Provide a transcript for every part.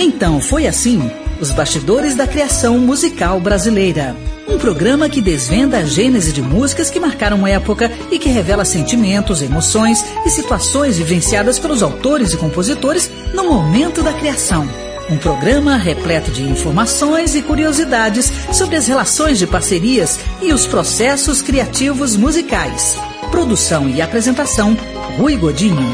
Então foi assim, os bastidores da criação musical brasileira. Um programa que desvenda a gênese de músicas que marcaram uma época e que revela sentimentos, emoções e situações vivenciadas pelos autores e compositores no momento da criação. Um programa repleto de informações e curiosidades sobre as relações de parcerias e os processos criativos musicais. Produção e apresentação, Rui Godinho.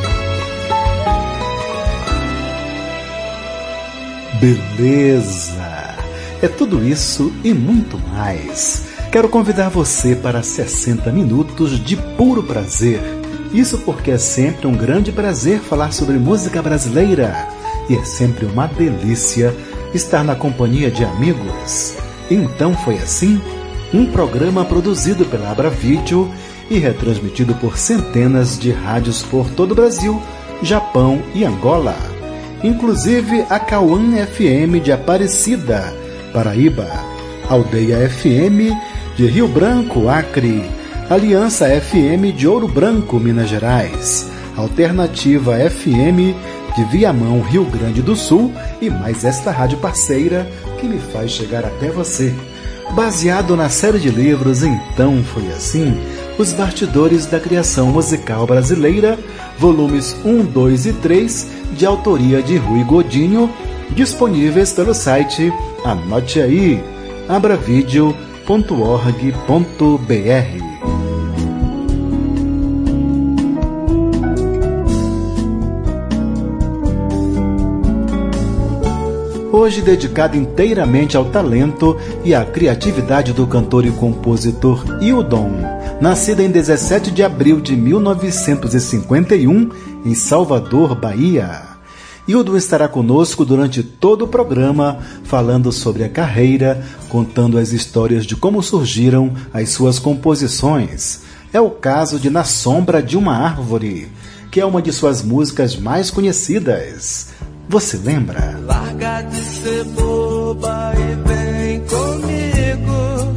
Beleza! É tudo isso e muito mais. Quero convidar você para 60 minutos de puro prazer. Isso porque é sempre um grande prazer falar sobre música brasileira. E é sempre uma delícia estar na companhia de amigos. Então foi assim, um programa produzido pela Abra Vídeo e retransmitido por centenas de rádios por todo o Brasil, Japão e Angola. Inclusive a Cauã FM de Aparecida, Paraíba, Aldeia FM de Rio Branco, Acre, Aliança FM de Ouro Branco, Minas Gerais, Alternativa FM de Viamão, Rio Grande do Sul e mais esta rádio parceira que me faz chegar até você. Baseado na série de livros Então Foi Assim, Os Bastidores da Criação Musical Brasileira, volumes 1, 2 e 3, de autoria de Rui Godinho, disponíveis pelo site, anote aí, abravideo.org.br. Hoje dedicado inteiramente ao talento e à criatividade do cantor e compositor Hildon, nascido em 17 de abril de 1951, em Salvador, Bahia. Hildon estará conosco durante todo o programa, falando sobre a carreira, contando as histórias de como surgiram as suas composições. É o caso de Na Sombra de uma Árvore, que é uma de suas músicas mais conhecidas. Você lembra? Larga de ser boba e vem comigo.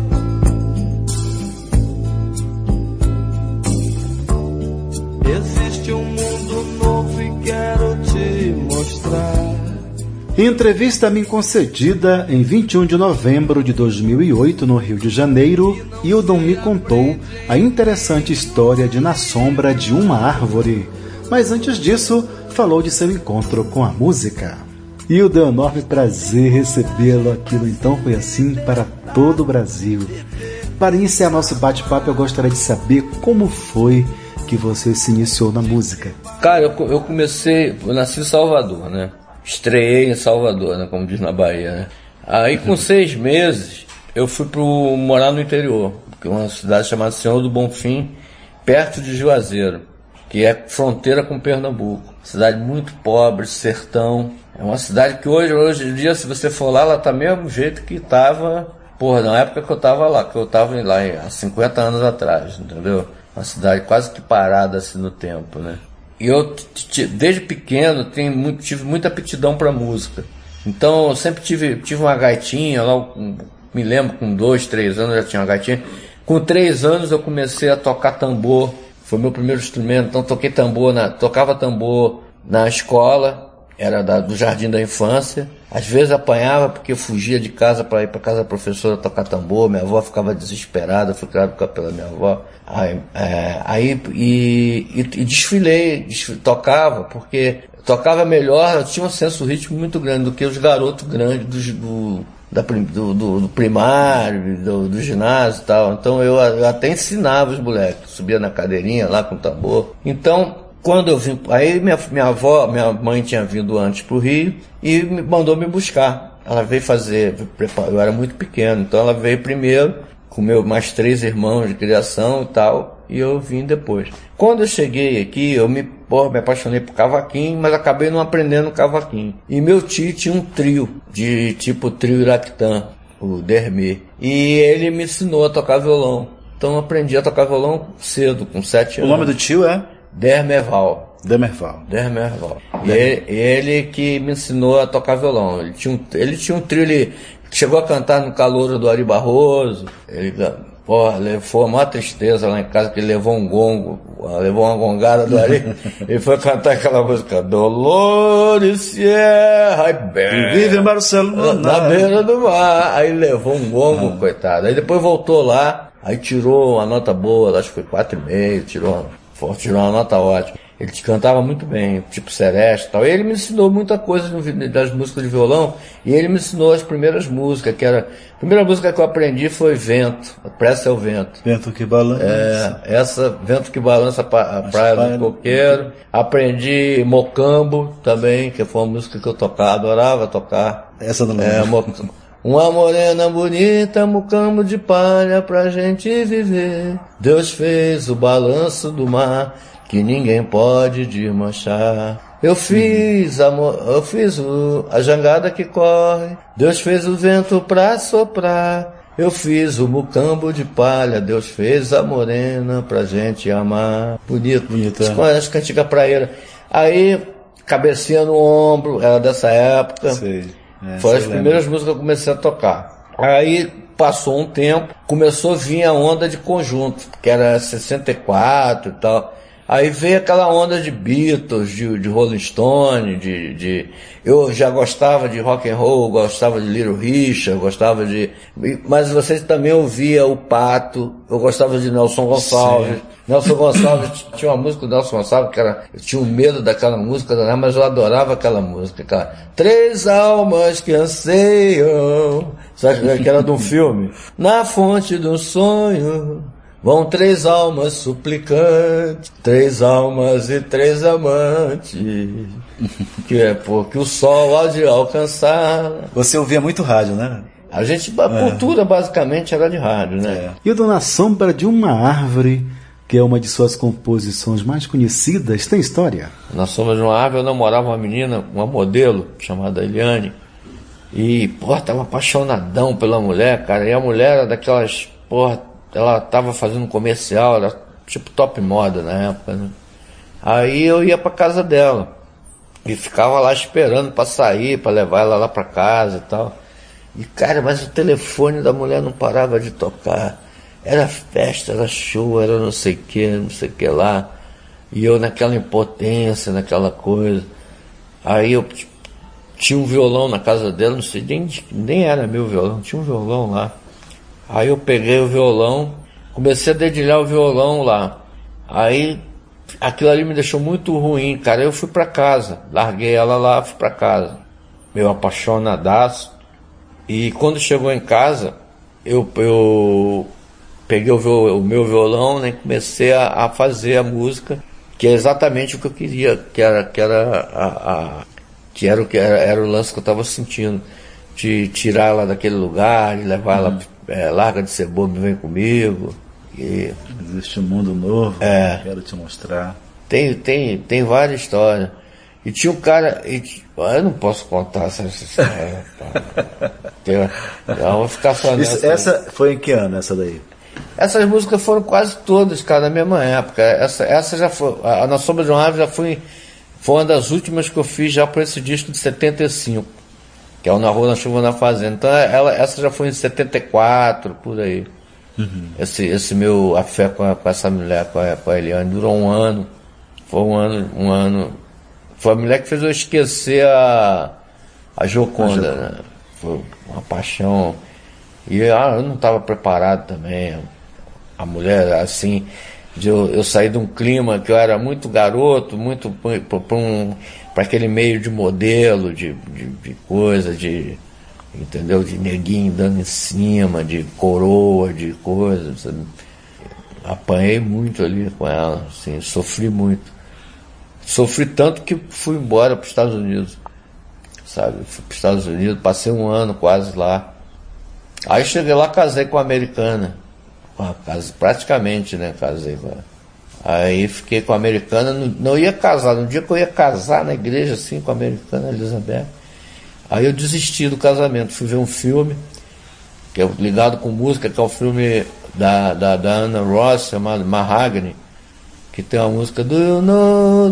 Existe um mundo novo e quero te mostrar. Em entrevista a mim concedida em 21 de novembro de 2008, no Rio de Janeiro, Hildon me contou a interessante história de Na Sombra de uma Árvore. Mas antes disso, falou de seu encontro com a música. Hildon, é um enorme prazer recebê-lo aqui no Então Foi Assim para todo o Brasil. Para iniciar nosso bate-papo, eu gostaria de saber como foi que você se iniciou na música. Cara, eu nasci em Salvador, né? Estreiei em Salvador, né? Como diz na Bahia, né? Aí com 6 meses eu fui morar no interior, que é uma cidade chamada Senhor do Bonfim, perto de Juazeiro, que é fronteira com Pernambuco. Cidade muito pobre, sertão. É uma cidade que hoje em dia, se você for lá, ela tá mesmo jeito que tava, na época que eu tava lá, há 50 anos atrás, entendeu? Uma cidade quase que parada assim no tempo, né? E eu, desde pequeno, tive muita aptidão para música. Então, eu sempre tive uma gaitinha, lá, me lembro, com 2, 3 anos eu já tinha uma gaitinha. Com 3 anos eu comecei a tocar tambor. Foi meu primeiro instrumento, então tocava tambor na escola, era do Jardim da Infância. Às vezes apanhava porque eu fugia de casa para ir para casa da professora tocar tambor, minha avó ficava desesperada, fui criado pela minha avó. Desfilei, tocava, porque tocava melhor, eu tinha um senso ritmo muito grande do que os garotos grandes do primário, do ginásio e tal. Então eu até ensinava os moleques, subia na cadeirinha lá com o tambor. Então, quando eu vim, aí minha mãe tinha vindo antes pro Rio e mandou me buscar. Ela veio eu era muito pequeno, então ela veio primeiro com mais 3 irmãos de criação e tal, e eu vim depois. Quando eu cheguei aqui, eu me apaixonei por cavaquinho, mas acabei não aprendendo cavaquinho. E meu tio tinha um trio, de tipo trio Iraquitã, o Dermê. E ele me ensinou a tocar violão. Então eu aprendi a tocar violão cedo, com 7 anos. O nome do tio é? Dermerval. E ele que me ensinou a tocar violão. Ele tinha um trio, ele chegou a cantar no Calouro do Ari Barroso. Ele Porra, foi uma tristeza lá em casa, que ele levou um gongo, levou uma gongada do Ari, e foi cantar aquela música, Dolores Sierra, E vive em Barcelona. na beira do mar. Aí levou um gongo, coitado. Aí depois voltou lá, aí tirou uma nota boa, acho que foi 4,5, tirou uma nota ótima. Ele cantava muito bem, tipo Sereste e tal. E ele me ensinou muita coisa das músicas de violão. E ele me ensinou as primeiras músicas, a primeira música que eu aprendi foi Vento, Prece ao Vento. Vento que balança. Essa, Vento que balança a praia do coqueiro. Aprendi Mocambo também, que foi uma música que eu adorava tocar. Essa não lembro. Uma morena bonita, mocambo de palha pra gente viver. Deus fez o balanço do mar, que ninguém pode desmanchar. Eu fiz a jangada que corre, Deus fez o vento pra soprar. Eu fiz o mucambo de palha, Deus fez a morena pra gente amar. Bonito. As cantigas praeiras. Aí, cabecinha no ombro, era dessa época. Sei. Foi as primeiras músicas que eu comecei a tocar. Aí, passou um tempo, começou a vir a onda de conjunto, que era 64 e tal. Aí veio aquela onda de Beatles, de Rolling Stone, eu já gostava de rock and roll, gostava de Little Richard, mas você também ouvia o Pato, eu gostava de Nelson Gonçalves. Sim. Nelson Gonçalves, tinha uma música do Nelson Gonçalves que eu tinha um medo daquela música, mas eu adorava aquela música, aquela Três almas que anseiam, sabe, que era de um filme, na fonte do sonho. Vão 3 almas suplicantes, 3 almas e 3 amantes, que é porque o sol há de alcançar. Você ouvia muito rádio, né? A cultura basicamente era de rádio, né? E o Dona Sombra de uma Árvore, que é uma de suas composições mais conhecidas, tem história? Na Sombra de uma Árvore eu namorava uma menina, uma modelo, chamada Eliane, e, tava apaixonadão pela mulher, cara, e a mulher era daquelas, ela tava fazendo um comercial, era tipo top moda na época, né? Aí eu ia pra casa dela e ficava lá esperando pra sair, pra levar ela lá pra casa e tal. E cara, mas o telefone da mulher não parava de tocar. Era festa, era show, era não sei o que lá. E eu naquela impotência, naquela coisa. Aí eu tinha um violão na casa dela, não sei, nem era meu violão, tinha um violão lá. Aí eu peguei o violão, comecei a dedilhar o violão lá. Aí aquilo ali me deixou muito ruim, cara. Eu fui pra casa, larguei ela lá, fui pra casa. Meu apaixonadaço. E quando chegou em casa, eu peguei o meu violão, né, e comecei a fazer a música, que é exatamente o que eu queria, que era o lance que eu estava sentindo, de tirar ela daquele lugar, de levar ela, larga de ser bobo, vem comigo. E existe um mundo novo, quero te mostrar. Tem várias histórias. E tinha um cara, eu não posso contar essa história. Eu vou ficar falando. Essa foi em que ano, essa daí? Essas músicas foram quase todas, cara, na mesma época. Essa já foi, a Na Sombra de uma Árvore foi uma das últimas que eu fiz já para esse disco de 75, que é o Na Rua, na Chuva, na Fazenda. Então essa já foi em 74, por aí. Uhum. Esse meu afé com essa mulher, com a Eliane, durou um ano. Foi um ano. Foi a mulher que fez eu esquecer a Gioconda, né? Foi uma paixão. E eu não estava preparado também. A mulher, assim, eu saí de um clima que eu era muito garoto, muito para aquele meio de modelo, de coisa, entendeu? De neguinho dando em cima, de coroa, de coisa, sabe? Apanhei muito ali com ela, assim, sofri muito. Sofri tanto que fui embora para os Estados Unidos, sabe? Fui para os Estados Unidos, passei um ano quase lá. Aí cheguei lá, casei com a americana. Praticamente, né? Casei com ela. Aí fiquei com a americana, não ia casar. No dia que eu ia casar na igreja, assim, com a americana Elizabeth, aí eu desisti do casamento. Fui ver um filme, que é ligado com música, que é o filme da Anna Ross, chamado Mahagni, que tem uma música do you know,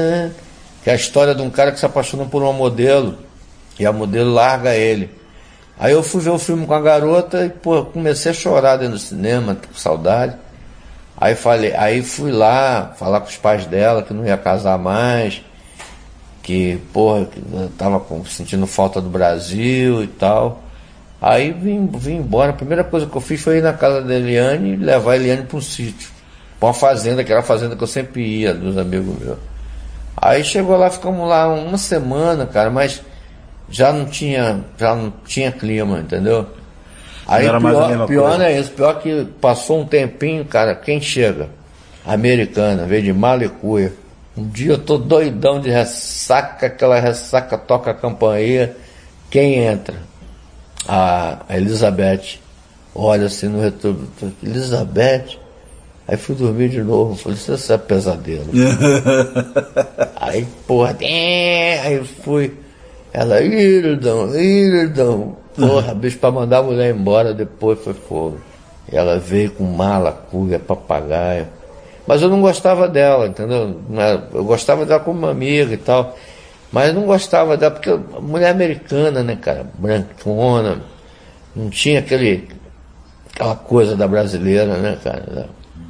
que é a história de um cara que se apaixona por uma modelo, e a modelo larga ele. Aí eu fui ver o filme com a garota e, pô, comecei a chorar dentro do cinema, com saudade. Aí fui lá falar com os pais dela que não ia casar mais, que, porra, que eu tava sentindo falta do Brasil e tal. Aí vim embora. A primeira coisa que eu fiz foi ir na casa da Eliane e levar a Eliane para um sítio, para uma fazenda, que era a fazenda que eu sempre ia, dos amigos meus. Aí chegou lá, ficamos lá uma semana, cara, mas já não tinha clima, entendeu? Aí pior não é isso, pior que passou um tempinho, cara, quem chega? Americana, veio de Malicuia. Um dia eu tô doidão de ressaca, aquela ressaca toca a campainha, quem entra? A Elizabeth. Olha assim no retorno, Elizabeth. Aí fui dormir de novo, falei, isso é pesadelo. Aí, porra, aí fui. Ela, Irdão, porra, bicho, pra mandar a mulher embora, depois foi fogo. E ela veio com mala, cuia, papagaio. Mas eu não gostava dela, entendeu? Eu gostava dela como uma amiga e tal. Mas eu não gostava dela, porque mulher americana, né, cara, brancona, não tinha aquela coisa da brasileira, né, cara.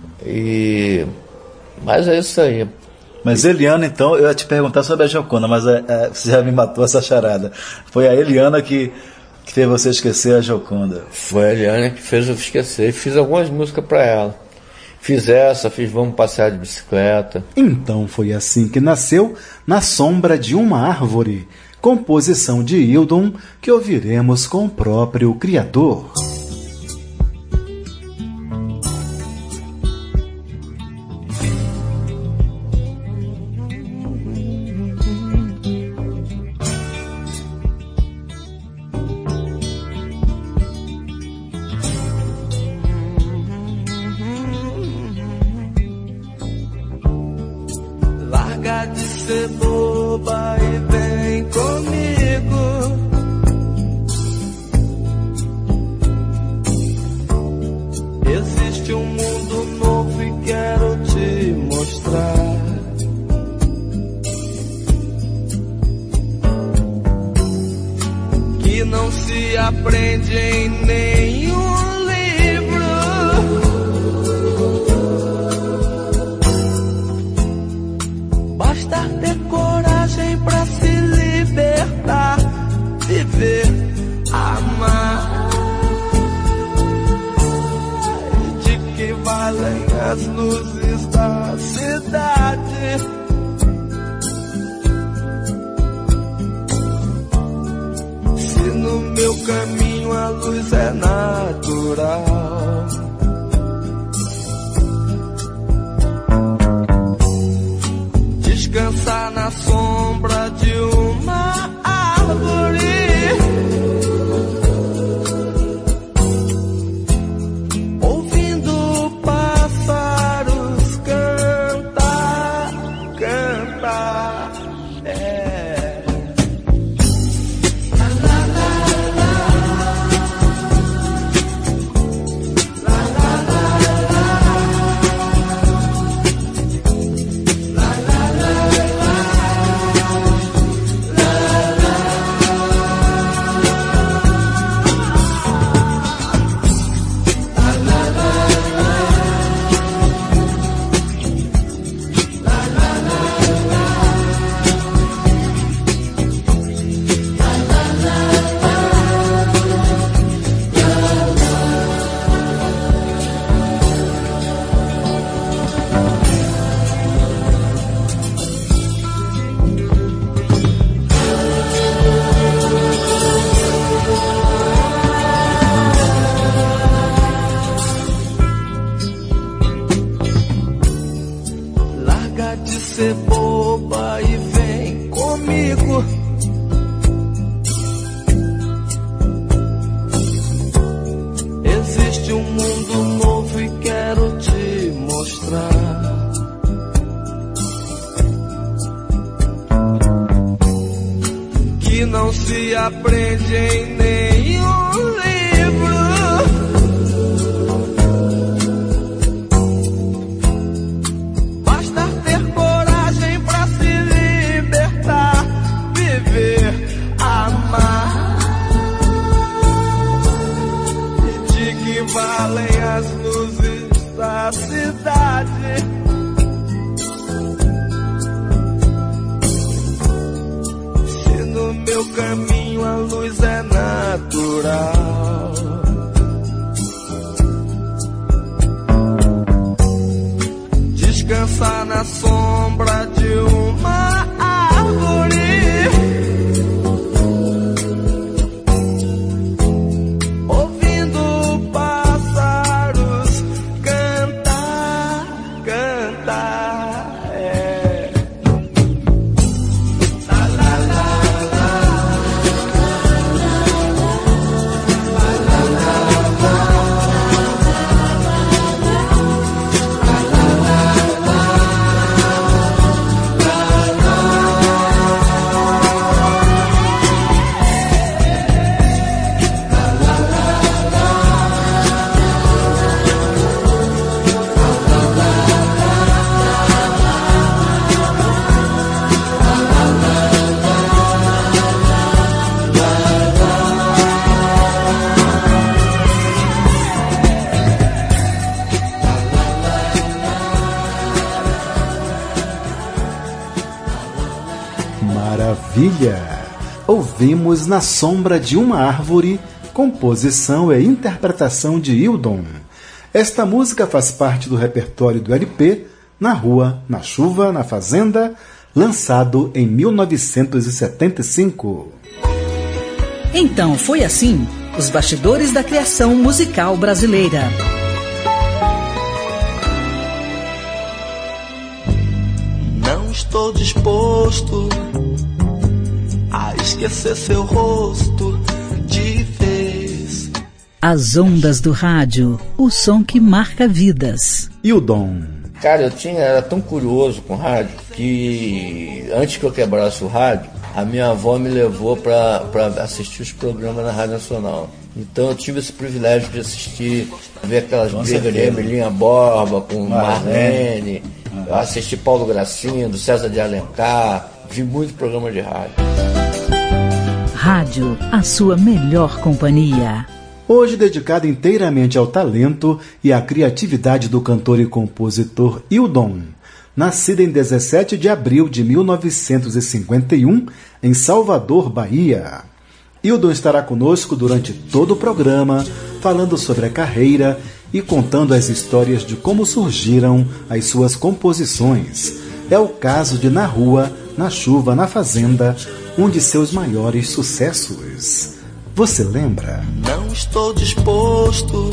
Mas é isso aí. Mas Eliana, então, eu ia te perguntar sobre a Gioconda, mas você já me matou essa charada. Foi a Eliana que fez você esquecer a Gioconda. Foi a Eliana que fez eu esquecer. Fiz algumas músicas pra ela. Fiz Vamos Passear de Bicicleta. Então foi assim que nasceu Na Sombra de uma Árvore, composição de Hildon, que ouviremos com o próprio criador. Larga de ser boba e vem comigo. Existe um mundo novo e quero te mostrar. Que não se aprende em nenhum livro. Basta ter coragem pra se libertar, viver, amar. De que valem as luzes da cidade? Se no meu caminho a luz é natural. Descansar na sombra de uma árvore, ouvindo pássaros cantar. ser boba e vem comigo. Existe um mundo novo e quero te mostrar. Que não se aprende em nenhum livro. Basta ter coragem pra se libertar, viver, amar. caminho a luz é natural. Descansar na sombra de uma árvore, ouvindo pássaros cantar, cantar, La, la, la, Maravilha! Ouvimos Na Sombra de uma Árvore, composição e interpretação de Hildon. Esta música faz parte do repertório do LP Na Rua, na Chuva, na Fazenda, lançado em 1975. Então foi assim, os bastidores da criação musical brasileira. não estou disposto a esquecer seu rosto de vez. As ondas do rádio, o som que marca vidas. Hildon. Cara, era tão curioso com rádio que antes que eu quebrasse o rádio, a minha avó me levou para assistir os programas na Rádio Nacional. Então eu tive esse privilégio de assistir, ver aquelas brigas de Emelinha Borba com Marlene, eu assisti Paulo Gracindo, César de Alencar, vi muito programa de rádio. Rádio, a sua melhor companhia. Hoje dedicado inteiramente ao talento e à criatividade do cantor e compositor Hildon, nascido em 17 de abril de 1951, em Salvador, Bahia. Hildon estará conosco durante todo o programa, falando sobre a carreira e contando as histórias de como surgiram as suas composições. É o caso de Na Rua, na Chuva, na Fazenda, um de seus maiores sucessos. Você lembra? Não estou disposto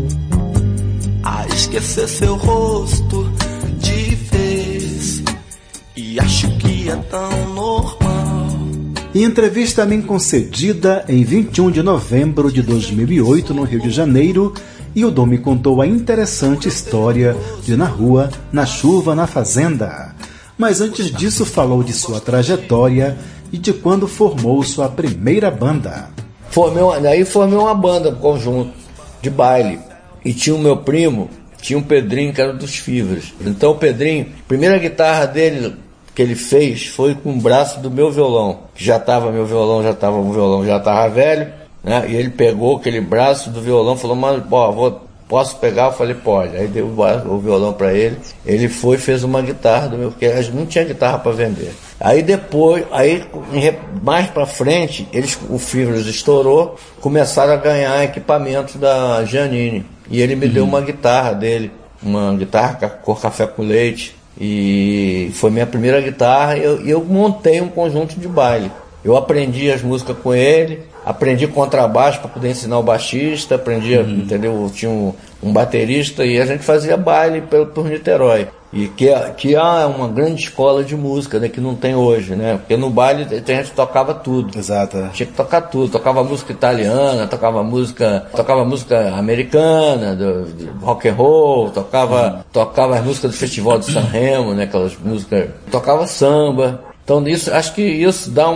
a esquecer seu rosto de vez, e acho que é tão normal. Em entrevista a mim concedida em 21 de novembro de 2008 no Rio de Janeiro, Hildon me contou a interessante história de Na Rua, na Chuva, na Fazenda. Mas antes disso falou de sua trajetória e de quando formou sua primeira banda. Daí formei uma banda, um conjunto de baile. E tinha o meu primo, tinha um Pedrinho que era dos Fibras. Então o Pedrinho, a primeira guitarra dele que ele fez foi com o braço do meu violão. Meu violão já estava velho, né? E ele pegou aquele braço do violão e falou, mas posso pegar? Eu falei, pode. Aí deu o violão para ele. Ele foi e fez uma guitarra do meu, porque a gente não tinha guitarra para vender. Aí depois, mais pra frente, o Fibras estourou, começaram a ganhar equipamentos da Giannini. E ele me deu uma guitarra dele, uma guitarra cor café com leite. E foi minha primeira guitarra e eu montei um conjunto de baile. Eu aprendi as músicas com ele, aprendi contrabaixo para poder ensinar o baixista, entendeu? Tinha um baterista e a gente fazia baile por Niterói. E que é uma grande escola de música, né, que não tem hoje, né? Porque no baile a gente tocava tudo. Exato. Tinha que tocar tudo. Tocava música italiana, tocava música americana, do rock and roll, tocava as músicas do Festival de San Remo, né? Aquelas músicas. Tocava samba. Então acho que isso dá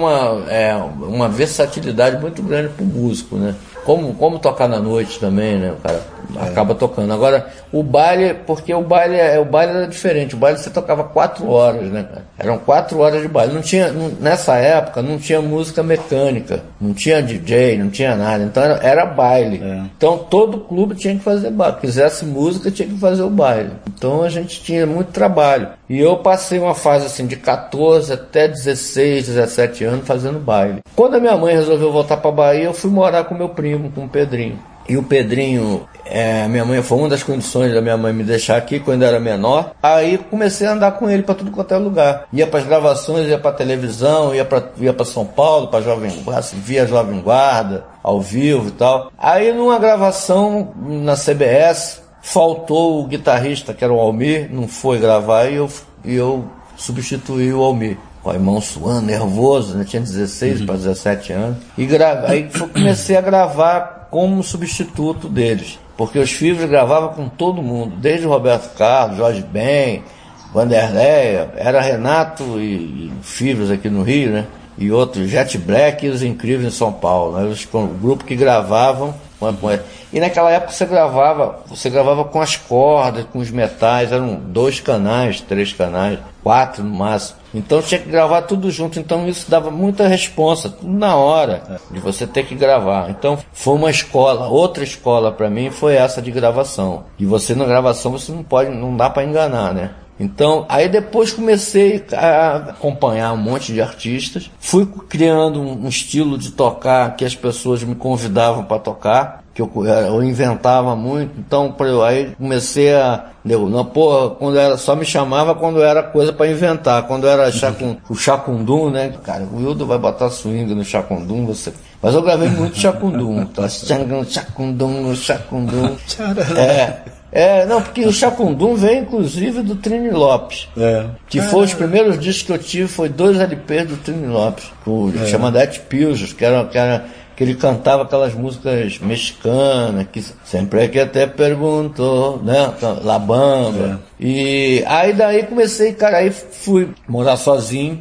uma versatilidade muito grande pro músico, né? Como tocar na noite também, né? O cara acaba tocando. Agora, o baile, porque o baile era diferente. O baile você tocava 4 horas, né, cara? Eram 4 horas de baile. Nessa época, não tinha música mecânica, não tinha DJ, não tinha nada. Então, era baile. Então, todo clube tinha que fazer baile. Quisesse música, tinha que fazer o baile. Então, a gente tinha muito trabalho. E eu passei uma fase, assim, de 14 até 16, 17 anos fazendo baile. Quando a minha mãe resolveu voltar pra Bahia, eu fui morar com meu primo, com o Pedrinho. E o Pedrinho, minha mãe, foi uma das condições da minha mãe me deixar aqui quando eu era menor. Aí comecei a andar com ele para tudo quanto é lugar. Ia para as gravações, ia para televisão, ia para São Paulo, para Jovem Guarda, via Jovem Guarda, ao vivo e tal. Aí numa gravação na CBS, faltou o guitarrista, que era o Almir, não foi gravar, e eu substituí o Almir. Com a mão suando, nervoso, né? Tinha 16 para 17 anos. Aí comecei a gravar como substituto deles. Porque os Fivers gravavam com todo mundo, desde o Roberto Carlos, Jorge Ben, Vanderlei, era Renato e Fivers aqui no Rio, né? E outros, Jet Black e os Incríveis em São Paulo, né? O grupo que gravavam. E naquela época você gravava com as cordas, com os metais, eram 2 canais, 3 canais, 4 no máximo. Então tinha que gravar tudo junto, então isso dava muita responsa, tudo na hora de você ter que gravar. Então foi uma escola, outra escola para mim foi essa de gravação. E você na gravação você não dá para enganar, né? Então, aí depois comecei a acompanhar um monte de artistas, fui criando um estilo de tocar que as pessoas me convidavam para tocar, que eu inventava muito, então aí comecei só me chamava quando era coisa para inventar, quando era o Chacundum, né? Cara, o Wildo vai botar swing no Chacundum, mas eu gravei muito Chacundum, tá? Chacundum. Não, porque o Chacundum veio inclusive do Trini Lopes. Que foi os primeiros discos que eu tive, foi 2 LPs do Trini Lopes, chamado Et Pilgos, que ele cantava aquelas músicas mexicanas, que sempre é que até perguntou, né? La Bamba. E aí daí comecei, cara, aí fui morar sozinho,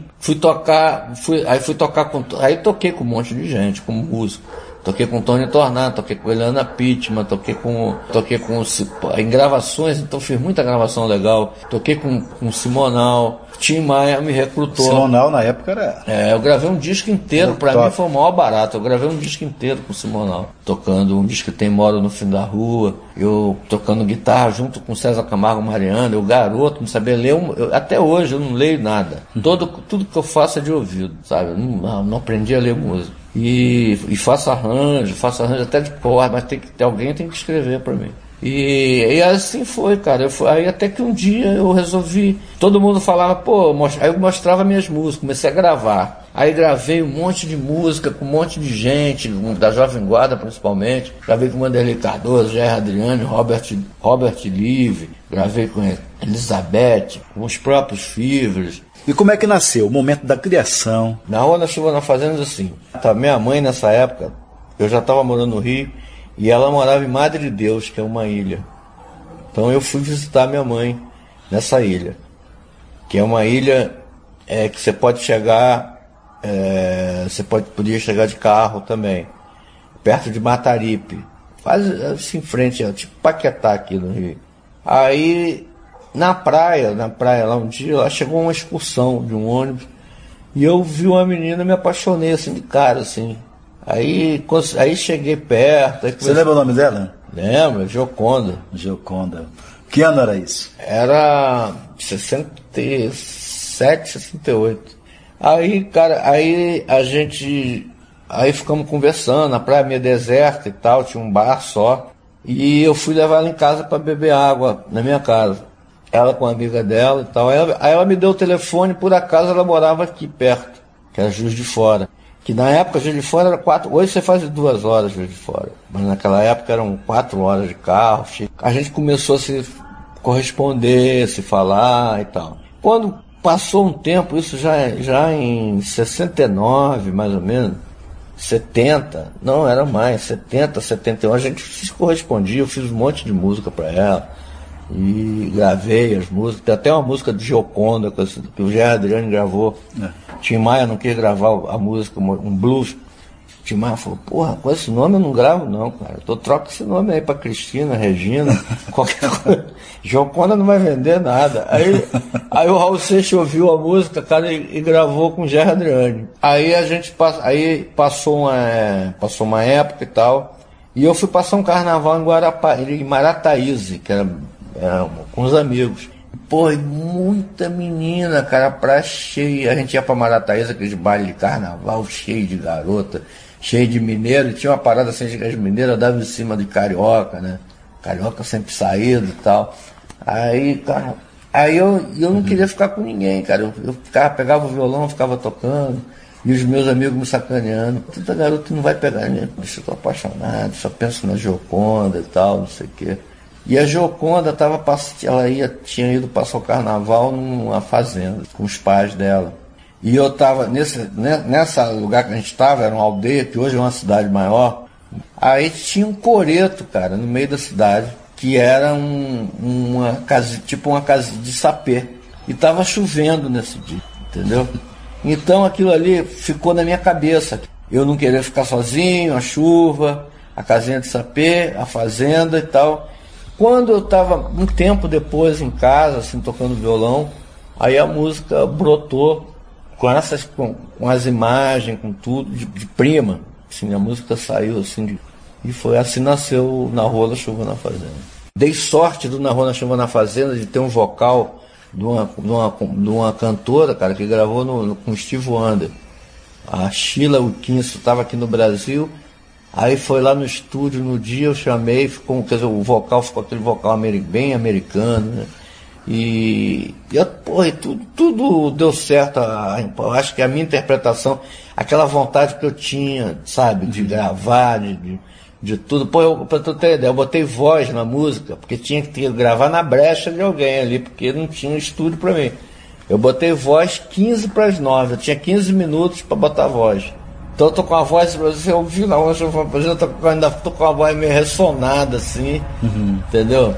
aí toquei com um monte de gente, como músico. Toquei com Tony Tornado, toquei com Eliana Pittman, toquei em gravações, então fiz muita gravação legal. Toquei com Simonal, Tim Maia me recrutou. Simonal na época era... eu gravei um disco inteiro, pra mim foi o maior barato. Eu gravei um disco inteiro com Simonal, tocando um disco que tem Moro no Fim da Rua, eu tocando guitarra junto com César Camargo Mariano, eu garoto, não sabia ler, até hoje eu não leio nada. Tudo que eu faço é de ouvido, sabe? Eu não aprendi a ler música. E faço arranjo até de cor, mas alguém tem que escrever pra mim. E assim foi, cara. Aí até que um dia eu resolvi. Todo mundo falava, aí eu mostrava minhas músicas, comecei a gravar. Aí gravei um monte de música com um monte de gente, da Jovem Guarda principalmente. Gravei com Vanderlei Cardoso, Jair Adriano, Robert Live. Gravei com Elizabeth, com os próprios Fivers. E como é que nasceu o momento da criação? Na Onda Chuva nós fazemos assim. Minha mãe nessa época, eu já estava morando no Rio, e ela morava em Madre de Deus, que é uma ilha. Então eu fui visitar minha mãe nessa ilha, que é uma ilha que você pode chegar, podia chegar de carro também, perto de Mataripe, quase assim em frente, tipo Paquetá aqui no Rio. Aí na praia lá um dia, lá chegou uma excursão de um ônibus, e eu vi uma menina, me apaixonei assim de cara, assim. Aí cheguei perto. Você lembra o nome dela? Lembro, Gioconda. Que ano era isso? Era 67, 68. Aí, cara, aí ficamos conversando, a praia meio deserta e tal, tinha um bar só. E eu fui levar ela em casa para beber água, na minha casa. Ela com a amiga dela e tal. Aí ela me deu o telefone, por acaso ela morava aqui perto, que era Juiz de Fora. Que na época Juiz de Fora era 4, hoje você faz 2 horas Juiz de Fora, mas naquela época eram 4 horas de carro. A gente começou a se corresponder, se falar e tal. Quando passou um tempo, isso já em 69 mais ou menos, 70, não era mais, 70, 71, a gente se correspondia, eu fiz um monte de música para ela e gravei as músicas. Tem até uma música de Gioconda que o Jair Adriano gravou. Tim Maia não quis gravar a música, um blues, Tim Maia falou, porra, com esse nome eu não gravo não, cara. Troca esse nome aí pra Cristina, Regina, qualquer coisa. Joconda não vai vender nada. Aí o Raul Seixas ouviu a música, cara, e gravou com o Gerry Adriani. Aí a gente passou uma época e tal, e eu fui passar um carnaval em Marataízes, que era com os amigos. Pô, e muita menina, cara, praia cheia. A gente ia pra Marataízes, aqueles bailes de carnaval, cheio de garota, cheio de mineiro. E tinha uma parada assim, que as mineiras davam em cima de carioca, né? Carioca sempre saído e tal. Aí, cara, eu não queria ficar com ninguém, cara. Eu pegava o violão, ficava tocando, e os meus amigos me sacaneando. Tanta garota não vai pegar, né? Eu tô apaixonado, só penso na Gioconda e tal, não sei o quê. E a Gioconda tinha ido passar o carnaval numa fazenda com os pais dela. E eu estava nesse lugar que a gente estava, era uma aldeia, que hoje é uma cidade maior. Aí tinha um coreto, cara, no meio da cidade, que era uma casa de sapê. E estava chovendo nesse dia, entendeu? Então aquilo ali ficou na minha cabeça. Eu não queria ficar sozinho, a chuva, a casinha de sapê, a fazenda e tal. Quando eu estava um tempo depois em casa, assim, tocando violão, aí a música brotou com as imagens, com tudo, de prima. Assim, a música saiu assim, e foi assim nasceu Na Rua, na Chuva, na Fazenda. Dei sorte do Na Rua, na Chuva, na Fazenda de ter um vocal de uma cantora, cara, que gravou com Steve Wonder. A Sheila Wilkinson estava aqui no Brasil. Aí foi lá no estúdio, no dia eu chamei, o vocal ficou aquele vocal bem americano, né? E tudo deu certo. Eu acho que a minha interpretação, aquela vontade que eu tinha, sabe, de gravar, de tudo. Pra tu ter ideia, eu botei voz na música, porque tinha que gravar na brecha de alguém ali, porque não tinha estúdio pra mim. Eu botei voz 15 para as 9, eu tinha 15 minutos para botar voz. Então eu tô com a voz, você ouviu na voz, eu ainda tô com a voz meio ressonada assim, entendeu?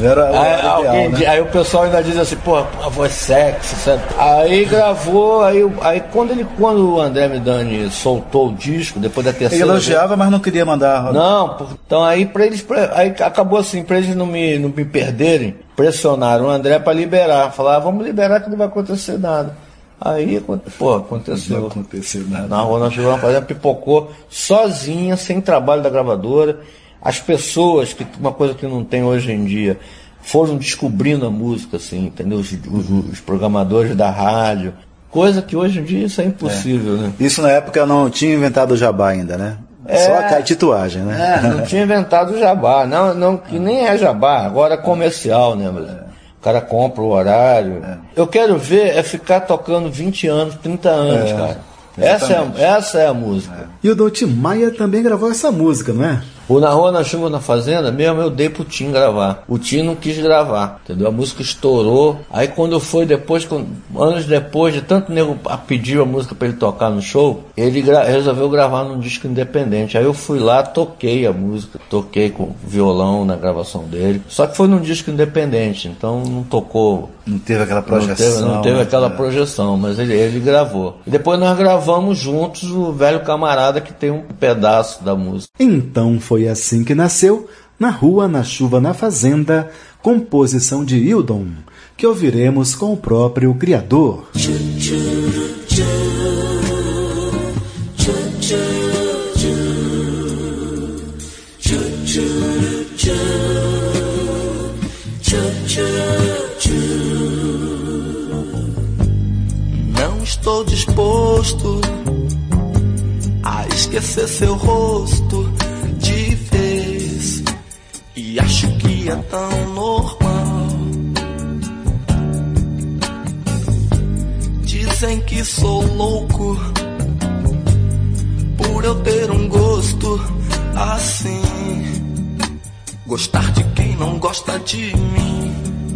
Aí o pessoal ainda diz assim, pô, a voz sexy, sabe? Aí gravou, aí quando o André Midani soltou o disco, depois da terceira. Ele elogiava, mas não queria mandar. Não, então aí aí acabou assim, pra eles não me perderem, pressionaram o André pra liberar. Falaram, vamos liberar que não vai acontecer nada. Aí, aconteceu. Não aconteceu nada. Na Rua, nós chegamos a fazer, pipocou sozinha, sem trabalho da gravadora. As pessoas, uma coisa que não tem hoje em dia, foram descobrindo a música, assim, entendeu? Os programadores da rádio. Coisa que hoje em dia isso é impossível, né? Isso na época não tinha inventado o jabá ainda, né? Só a caetituagem, né? Não tinha inventado o jabá. Não, que nem é jabá, agora é comercial, né, moleque? O cara compra o horário. Eu quero ver ficar tocando 20 anos, 30 anos, cara. Essa é a música. E o Tim Maia também gravou essa música, não é? O Na Rua, na Chuva, na Fazenda, mesmo eu dei pro Tim gravar. O Tim não quis gravar, entendeu? A música estourou. Aí quando foi anos depois, de tanto nego pediu a música pra ele tocar no show, ele resolveu gravar num disco independente. Aí eu fui lá, toquei a música, toquei com violão na gravação dele. Só que foi num disco independente, então não tocou. Não teve aquela projeção. Não teve aquela projeção, mas ele gravou. E depois nós gravamos juntos o Velho Camarada, que tem um pedaço da música. Então foi assim que nasceu Na Rua, na Chuva, na Fazenda, composição de Hildon, que ouviremos com o próprio criador. Não estou disposto a esquecer seu rosto de vez, e acho que é tão normal. Dizem que sou louco por eu ter um gosto assim, gostar de quem não gosta de mim.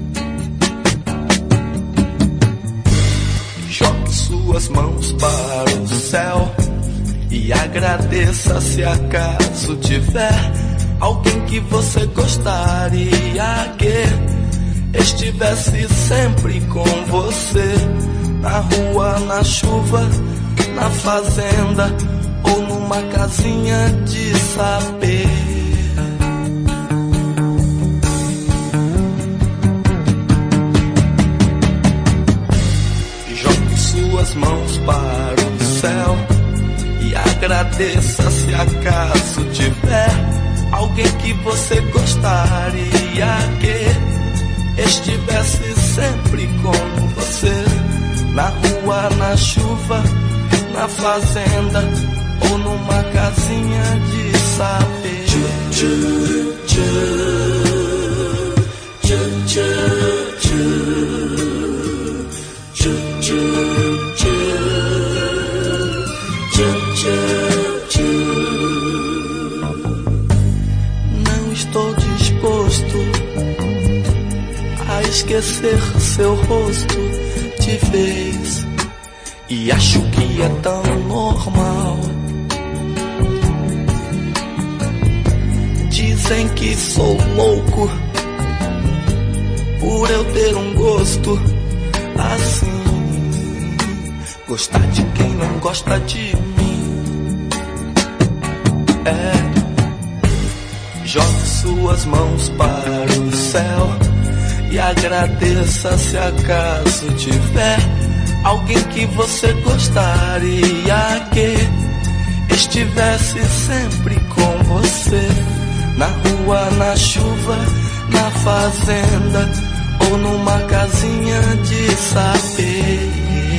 Jogue suas mãos para o céu e agradeça se acaso tiver alguém que você gostaria que estivesse sempre com você. Na rua, na chuva, na fazenda ou numa casinha de sapê. Jogue suas mãos para o céu e agradeça se acaso tiver alguém que você gostaria que estivesse sempre com você, na rua, na chuva, na fazenda ou numa casinha de sapê. Não estou disposto a esquecer seu rosto de vez, e acho que é tão normal. Dizem que sou louco por eu ter um gosto assim, gostar de quem não gosta de mim. Jogue suas mãos para o céu e agradeça se acaso tiver alguém que você gostaria que estivesse sempre com você, na rua, na chuva, na fazenda ou numa casinha de sapê.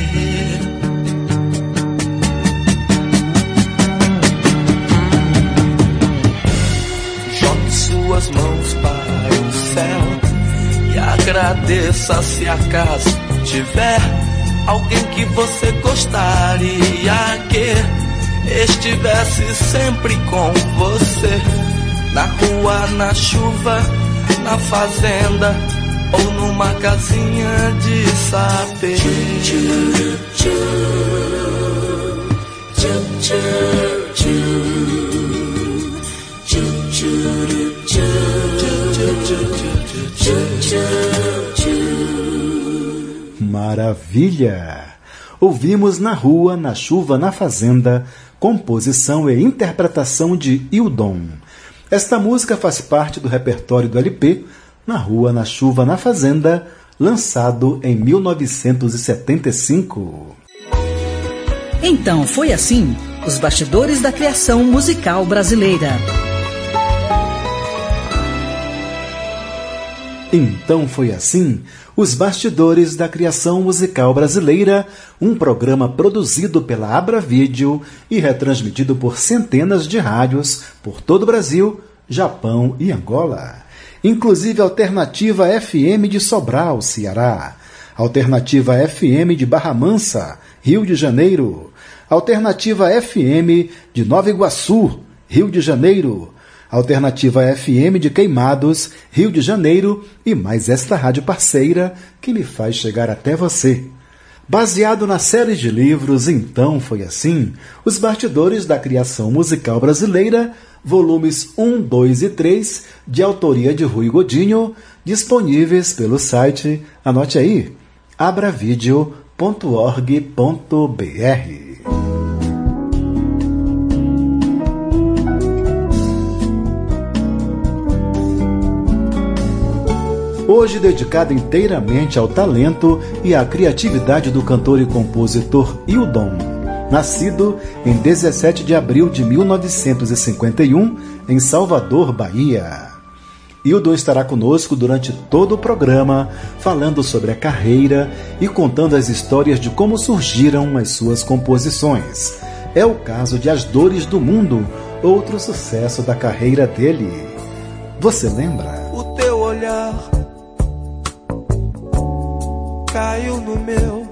Jogue suas mãos para o céu e agradeça se acaso tiver alguém que você gostaria que estivesse sempre com você, na rua, na chuva, na fazenda ou numa casinha de sapê. Maravilha! Ouvimos Na Rua, na Chuva, na Fazenda, composição e interpretação de Hildon. Esta música faz parte do repertório do LP Na Rua, na Chuva, na Fazenda, lançado em 1975. Então foi assim, os bastidores da criação musical brasileira. Então foi assim, os bastidores da criação musical brasileira, um programa produzido pela Abra Vídeo e retransmitido por centenas de rádios por todo o Brasil, Japão e Angola. Inclusive Alternativa FM de Sobral, Ceará, Alternativa FM de Barra Mansa, Rio de Janeiro, Alternativa FM de Nova Iguaçu, Rio de Janeiro, Alternativa FM de Queimados, Rio de Janeiro e mais esta rádio parceira que me faz chegar até você. Baseado na série de livros Então Foi Assim, os bastidores da criação musical brasileira, volumes 1, 2 e 3, de autoria de Rui Godinho, disponíveis pelo site, anote aí, abravideo.org.br. Hoje dedicado inteiramente ao talento e à criatividade do cantor e compositor Hildon, nascido em 17 de abril de 1951, em Salvador, Bahia. Hildon estará conosco durante todo o programa, falando sobre a carreira e contando as histórias de como surgiram as suas composições. É o caso de As Dores do Mundo, outro sucesso da carreira dele. Você lembra? O teu olhar caiu no meu,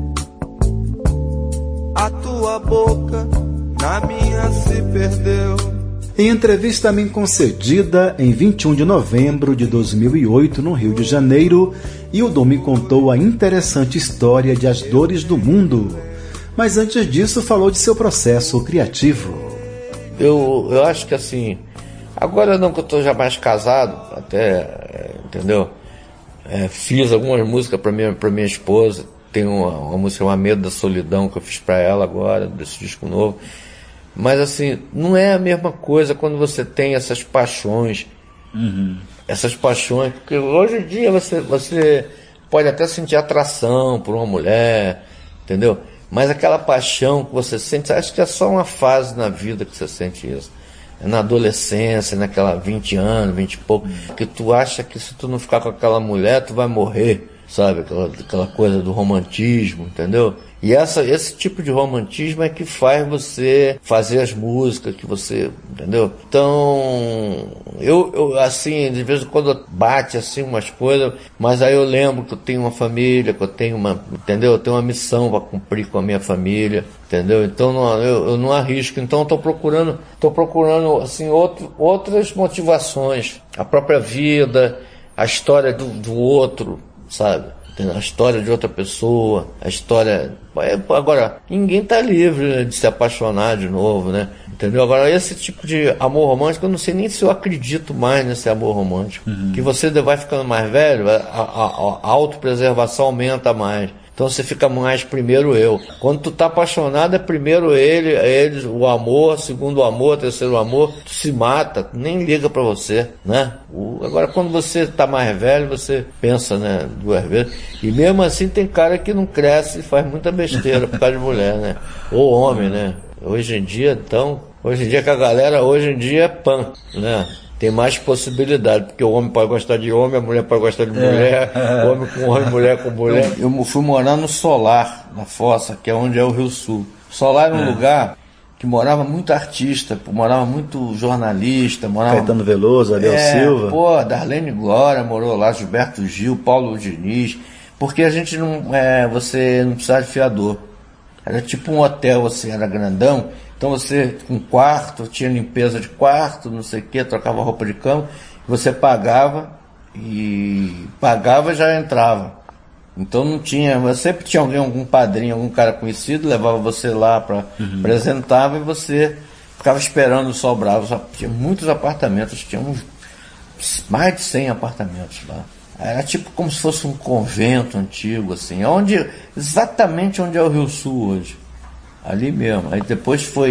a tua boca na minha se perdeu. Em entrevista a mim concedida em 21 de novembro de 2008 no Rio de Janeiro, Hildon me contou a interessante história de As Dores do Mundo. Mas antes disso falou de seu processo criativo. Eu acho que assim, agora não que eu estou já mais casado, até, entendeu? Fiz algumas músicas para minha esposa. Tem uma música, Uma Medo da Solidão, que eu fiz para ela agora, desse disco novo. Mas assim, não é a mesma coisa quando você tem essas paixões. Essas paixões, porque hoje em dia você pode até sentir atração por uma mulher, entendeu? Mas aquela paixão que você sente, acho que é só uma fase na vida que você sente isso. É na adolescência, naquela 20 anos, 20 e pouco, que tu acha que se tu não ficar com aquela mulher, tu vai morrer, sabe? Aquela coisa do romantismo, entendeu? E esse tipo de romantismo é que faz você fazer as músicas que você, entendeu? Então, eu assim, de vez em quando bate assim umas coisas, mas aí eu lembro que eu tenho uma família, que eu tenho entendeu? Eu tenho uma missão para cumprir com a minha família, entendeu? Então eu não arrisco. Então eu tô procurando assim outras motivações, a própria vida, a história do outro, sabe? A história de outra pessoa, a história... Agora, ninguém tá livre, né, de se apaixonar de novo, né? Entendeu? Agora, esse tipo de amor romântico, eu não sei nem se eu acredito mais nesse amor romântico. Que você vai ficando mais velho, a autopreservação aumenta mais. Então você fica mais primeiro eu. Quando tu tá apaixonado, é primeiro ele, o amor, segundo o amor, terceiro amor, tu se mata, nem liga pra você, né? Agora quando você tá mais velho, você pensa, né, 2 vezes. E mesmo assim tem cara que não cresce e faz muita besteira por causa de mulher, né? Ou homem, né? Hoje em dia que a galera, hoje em dia é pan, né? Tem mais possibilidade, porque o homem pode gostar de homem, a mulher pode gostar de mulher, homem com homem, mulher com mulher. Eu fui morar no Solar, na Fossa, que é onde é o Rio Sul. Solar era um lugar que morava muito artista, morava muito jornalista, morava... Caetano Veloso, Ariel Silva. Pô, Darlene Glória morou lá, Gilberto Gil, Paulo Diniz, porque a gente não... você não precisava de fiador. Era tipo um hotel, assim, era grandão. Então você, com quarto, tinha limpeza de quarto, não sei o que, trocava roupa de cama, você pagava e já entrava. Então não tinha, sempre tinha algum padrinho, algum cara conhecido, levava você lá apresentava e você ficava esperando o sol bravo. Tinha muitos apartamentos, tinha mais de 100 apartamentos lá. Era tipo como se fosse um convento antigo, assim, exatamente onde é o Rio Sul hoje. Ali mesmo. Aí depois eu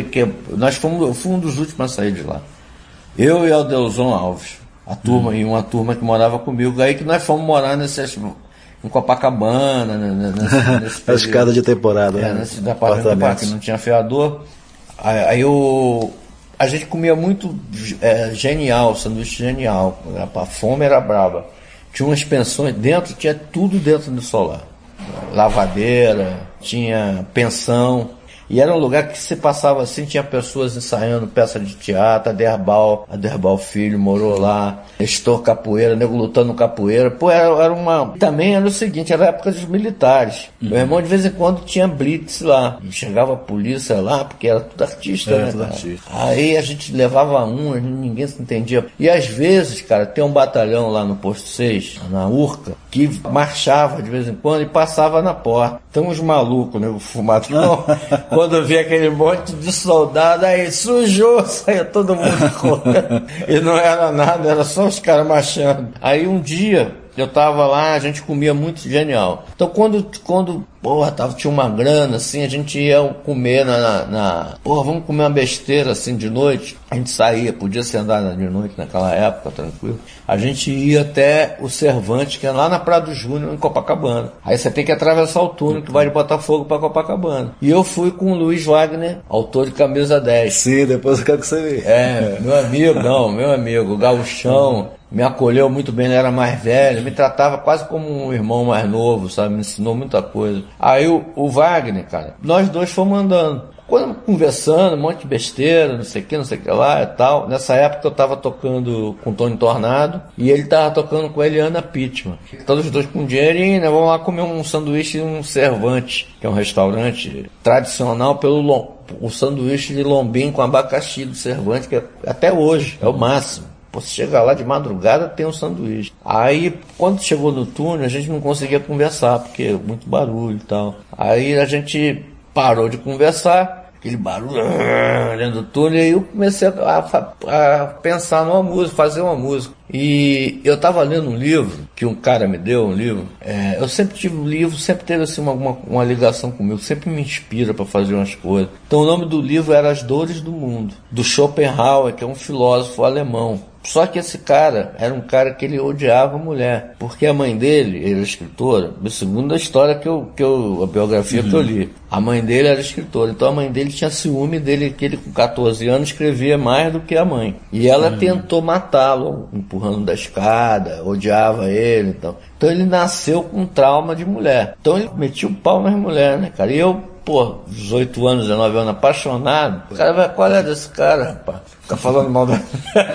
fui um dos últimos a sair de lá. Eu e Aldelson Alves, e uma turma que morava comigo. Aí que nós fomos morar em Copacabana, nesse a escada de temporada, né? Nesse apartamento que não tinha fiador. Aí a gente comia muito genial, sanduíche genial. A fome era braba. Tinha umas pensões tinha tudo dentro do Solar. Lavadeira, tinha pensão. E era um lugar que se passava assim, tinha pessoas ensaiando peça de teatro, Aderbal Filho morou lá, Nestor Capoeira, nego lutando capoeira. Pô, também era o seguinte, era a época dos militares. Meu irmão de vez em quando tinha blitz lá, e chegava a polícia lá, porque era tudo artista, né? Tudo artista. Aí a gente levava ninguém se entendia. E às vezes, cara, tem um batalhão lá no posto 6, na Urca, que marchava de vez em quando e passava na porta. Então uns malucos, né, fumadão. Quando eu vi aquele monte de soldado, aí sujou, saia todo mundo correndo. E não era nada, era só os caras marchando. Aí um dia, eu tava lá, a gente comia muito genial. Então quando tinha uma grana, assim, a gente ia comer vamos comer uma besteira, assim, de noite. A gente saía, podia se andar de noite naquela época, tranquilo. A gente ia até o Cervantes, que é lá na Praia do Júnior, em Copacabana. Aí você tem que atravessar o túnel, que vai de Botafogo pra Copacabana. E eu fui com o Luiz Wagner, autor de Camisa 10. Sim, depois eu quero que você veja. Meu amigo, Gauchão. Me acolheu muito bem, ele era mais velho, me tratava quase como um irmão mais novo, sabe? Me ensinou muita coisa. Aí o Wagner, cara, nós dois fomos andando. Quando conversando, um monte de besteira, não sei o que lá e tal. Nessa época eu tava tocando com o Tony Tornado e ele tava tocando com a Eliana Pittman. Todos os dois com dinheirinho, né? Vamos lá comer um sanduíche em um Cervantes, que é um restaurante tradicional o sanduíche de lombinho com abacaxi do Cervantes, que até hoje é o máximo. Você chega lá de madrugada, tem um sanduíche. Aí, quando chegou no túnel, a gente não conseguia conversar, porque muito barulho e tal. Aí a gente parou de conversar, aquele barulho dentro do túnel, e aí eu comecei a pensar numa música, fazer uma música. E eu estava lendo um livro, que um cara me deu, um livro, eu sempre tive um livro, sempre teve assim uma ligação comigo, sempre me inspira para fazer umas coisas. Então o nome do livro era As Dores do Mundo, do Schopenhauer, que é um filósofo alemão. Só que esse cara era um cara que ele odiava a mulher, porque a mãe dele, ele era escritora, segundo a história a biografia que eu li, a mãe dele era escritora, então a mãe dele tinha ciúme dele, que ele com 14 anos escrevia mais do que a mãe. E ela tentou matá-lo, empurrando da escada, odiava ele, então ele nasceu com trauma de mulher. Então ele metia o pau nas mulheres, né, cara? E eu, 18 anos, 19 anos, apaixonado, o cara vai, qual é desse cara, rapaz? Fica falando mal da...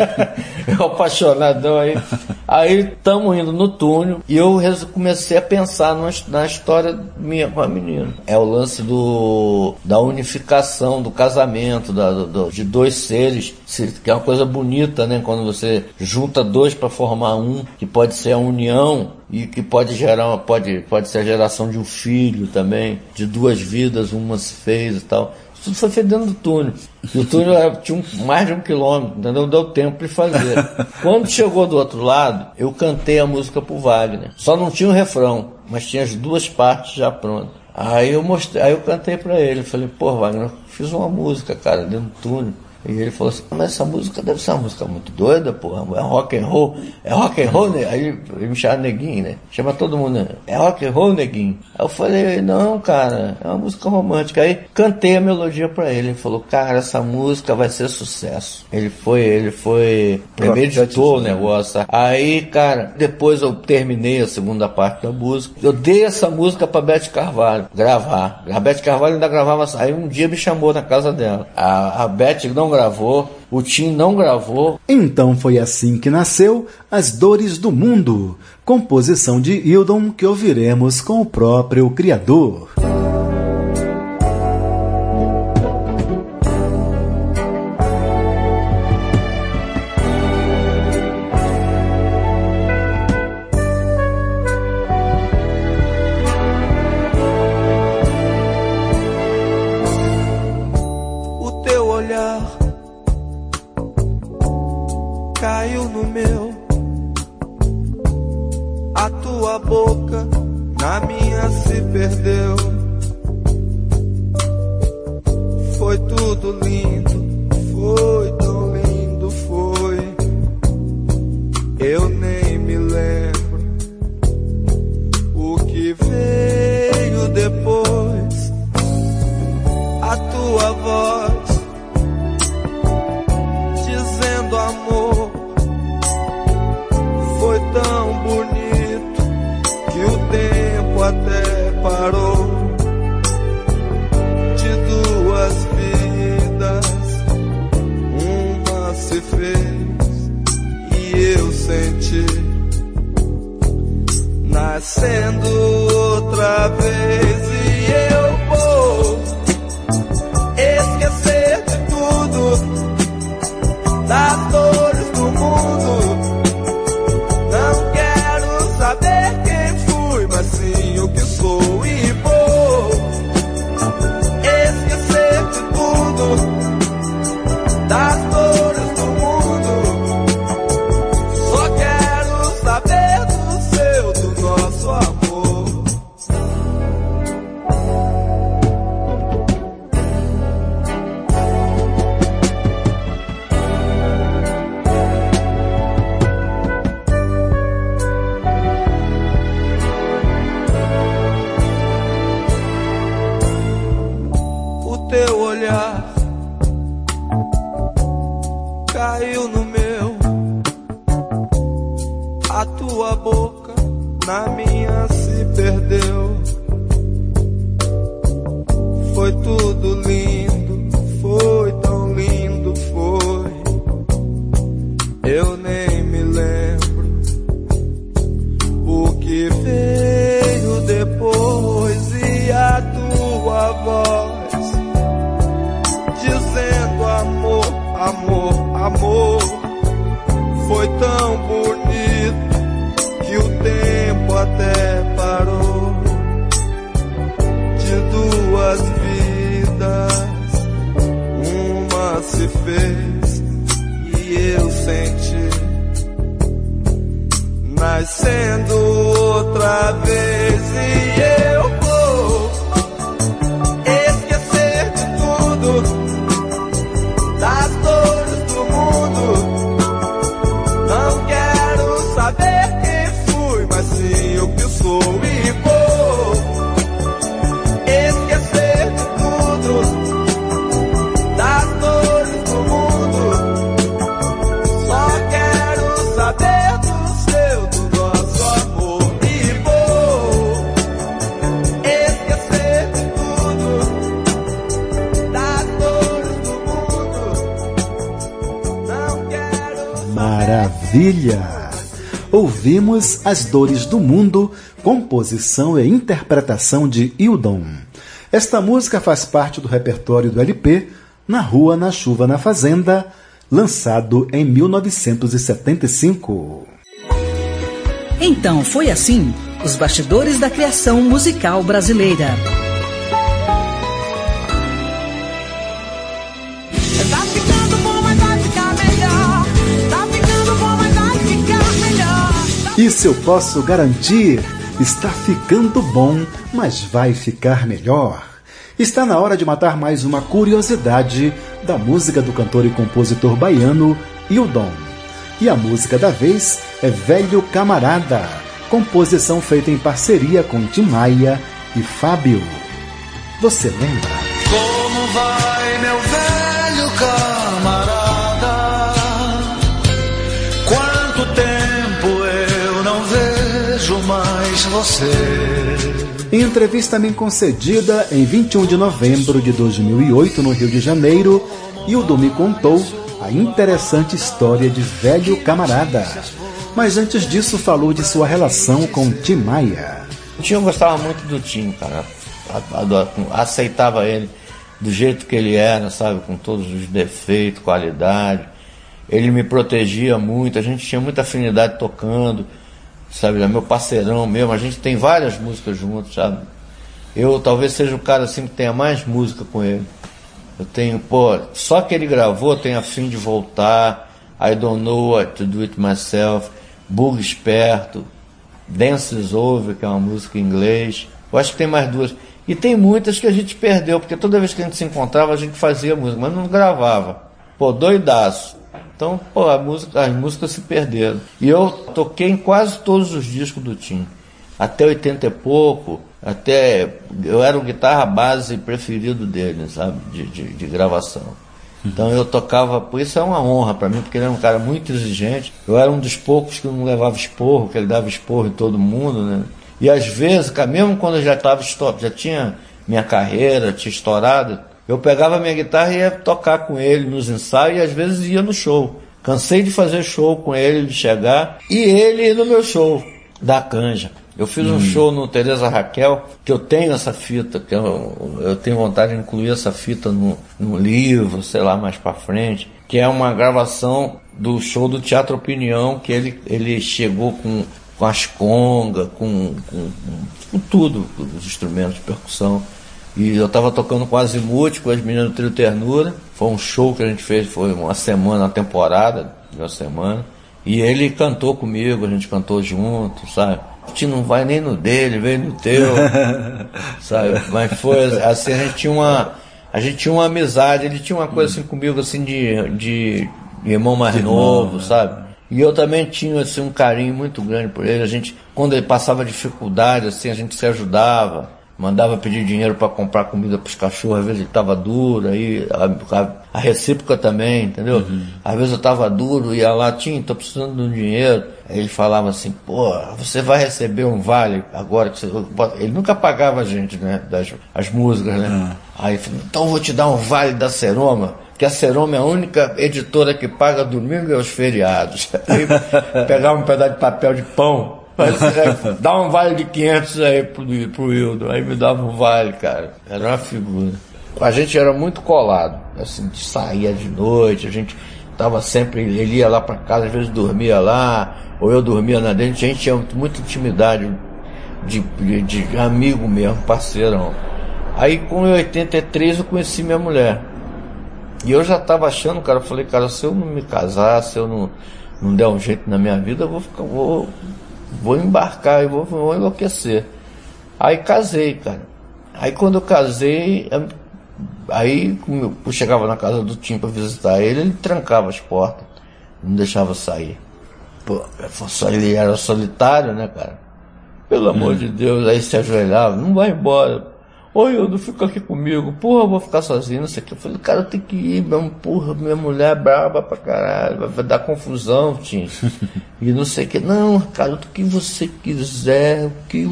Eu apaixonadão aí. Aí estamos indo no túnel e eu comecei a pensar na história minha com a menina. É o lance da unificação, do casamento, de dois seres, que é uma coisa bonita, né? Quando você junta dois para formar um, que pode ser a união e que pode gerar, pode ser a geração de um filho também, de duas vidas, uma se fez e tal. Tudo foi feito dentro do túnel. E o túnel tinha mais de 1 quilômetro, entendeu? Deu tempo de fazer. Quando chegou do outro lado, eu cantei a música pro Wagner. Só não tinha o refrão, mas tinha as duas partes já prontas. Aí eu cantei pra ele. Falei, Wagner, eu fiz uma música, cara, dentro do túnel. E ele falou assim, mas essa música deve ser uma música muito doida, é rock and roll, né? Aí ele me chama Neguinho, né? Chama todo mundo, né? É rock and roll, Neguinho. Aí eu falei, não, cara, é uma música romântica. Aí cantei a melodia pra ele, ele falou, cara, essa música vai ser sucesso. Ele foi premeditou o negócio. Aí, cara, depois eu terminei a segunda parte da música, eu dei essa música pra Beth Carvalho gravar. A Beth Carvalho ainda gravava, aí um dia me chamou na casa dela. A Beth não gravou, o Tim não gravou. Então foi assim que nasceu As Dores do Mundo, composição de Hildon que ouviremos com o próprio criador. Caiu no meu, a tua boca na minha se perdeu. Foi tudo lindo, foi tão lindo, foi. Eu nem me lembro o que veio depois. A tua voz dizendo amor. Foi tão bonito que o tempo até parou. De duas vidas, uma se fez e eu senti nascendo outra vez. E eu vou esquecer de tudo, das dores do mundo. Não quero saber quem fui, mas sim o que sou. E vou esquecer de tudo, das dores do mundo. Só quero saber do seu, do nosso amor. Teu olhar caiu no meu, a tua boca na minha se perdeu. Foi tudo lindo, foi tão lindo, foi. Eu nem me lembro o que veio depois. E a tua voz dizendo amor, amor, amor. Foi tão bonito que o tempo até parou. De duas vidas, fez e eu senti, nascendo outra vez, e eu vou esquecer de tudo, das dores do mundo. Não quero saber quem fui, mas sim o que sou, e vou esquecer de tudo, das dores do mundo. Só quero saber do seu, do nosso amor, e vou esquecer de tudo, das dores do mundo. Não quero. Maravilha! Ouvimos As Dores do Mundo, composição e interpretação de Hildon. Esta música faz parte do repertório do LP Na Rua, na Chuva, na Fazenda, lançado em 1975. Então foi assim, os bastidores da criação musical brasileira. Tá ficando bom, mas vai ficar melhor. Tá ficando bom, mas vai ficar melhor. Isso eu posso garantir, está ficando bom, mas vai ficar melhor. Está na hora de matar mais uma curiosidade da música do cantor e compositor baiano Hildon. E a música da vez é Velho Camarada, composição feita em parceria com Tim Maia e Fábio. Você lembra? Como vai, meu velho camarada? Quanto tempo eu não vejo mais você? Em entrevista também concedida em 21 de novembro de 2008 no Rio de Janeiro, Hildon me contou a interessante história de Velho Camarada. Mas antes disso falou de sua relação com Tim Maia. O Tim, eu gostava muito do Tim, cara. Aceitava ele do jeito que ele era, sabe? Com todos os defeitos, qualidade. Ele me protegia muito, a gente tinha muita afinidade tocando, sabe? Ele é meu parceirão mesmo, a gente tem várias músicas juntos, sabe? Eu talvez seja o cara assim que tenha mais música com ele. Eu tenho, só que ele gravou, tenho a fim de voltar, I Don't Know What to Do It Myself, Bug Esperto, Dance Is Over, que é uma música em inglês. Eu acho que tem mais duas. E tem muitas que a gente perdeu, porque toda vez que a gente se encontrava, a gente fazia música, mas não gravava. Doidaço. Então, as músicas se perderam. E eu toquei em quase todos os discos do Tim. Até 80 e pouco, eu era o guitarra base preferido dele, sabe? De gravação. Então eu tocava, por isso é uma honra para mim, porque ele era um cara muito exigente. Eu era um dos poucos que não levava esporro, que ele dava esporro em todo mundo, né? E às vezes, mesmo quando eu já estava já tinha minha carreira, tinha estourado, eu pegava minha guitarra e ia tocar com ele nos ensaios e às vezes ia no show. Cansei de fazer show com ele, de chegar, e ele ir no meu show da Canja. Eu fiz um show no Teresa Raquel, que eu tenho essa fita, que eu tenho vontade de incluir essa fita no livro, sei lá, mais pra frente, que é uma gravação do show do Teatro Opinião, que ele chegou com as congas, com tudo, os instrumentos de percussão. E eu tava tocando com Azimuth, com as meninas do Trio Ternura. Foi um show que a gente fez, foi uma semana, uma temporada de uma semana. E ele cantou comigo, a gente cantou junto, sabe? A gente não vai nem no dele, veio no teu, sabe? Mas foi assim, a gente tinha uma amizade, ele tinha uma coisa assim comigo, assim, de irmão mais novo, sabe? E eu também tinha, assim, um carinho muito grande por ele. A gente, quando ele passava dificuldade, assim, a gente se ajudava. Mandava pedir dinheiro para comprar comida para os cachorros, às vezes ele estava duro, aí a recíproca também, entendeu? Às vezes eu estava duro, ia lá, Tim, tô precisando de um dinheiro. Aí ele falava assim, você vai receber um vale agora que você... Ele nunca pagava a gente, né, as músicas, né? Aí ele falou, então eu vou te dar um vale da Seroma, que a Seroma é a única editora que paga domingo e os feriados. Aí pegava um pedaço de papel de pão, dá um vale de 500 aí pro Hildon. Aí me dava um vale, cara. Era uma figura. A gente era muito colado, assim, de saía de noite, a gente tava sempre, ele ia lá pra casa, às vezes dormia lá, ou eu dormia na dentro. A gente tinha muita intimidade de amigo mesmo, parceirão. Aí com 83 eu conheci minha mulher. E eu já estava achando, cara, eu falei, cara, se eu não me casar, se eu não der um jeito na minha vida, eu vou embarcar, eu vou enlouquecer. Aí casei, cara. Aí quando eu casei, aí eu chegava na casa do Tim para visitar ele trancava as portas, não deixava sair. Pô, ele era solitário, né, cara? Pelo amor de Deus, aí se ajoelhava, não vai embora. Oi, eu não fico aqui comigo, porra, eu vou ficar sozinho, não sei o que. Eu falei, cara, eu tenho que ir, porra, minha mulher é braba pra caralho, vai dar confusão, Tim. E não sei o que. Não, cara, o que você quiser, o que